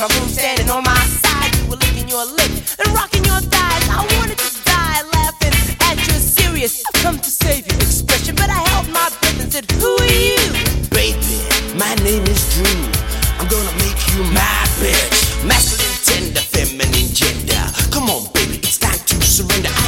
my room standing on my side. You were licking your lip and rocking your thighs. I wanted to die laughing at your serious "I've come to save you" expression, but I held my breath and said, who are you? Baby, my name is Drew. I'm gonna make you my bitch. Masculine, tender, feminine gender. Come on, baby, it's time to surrender.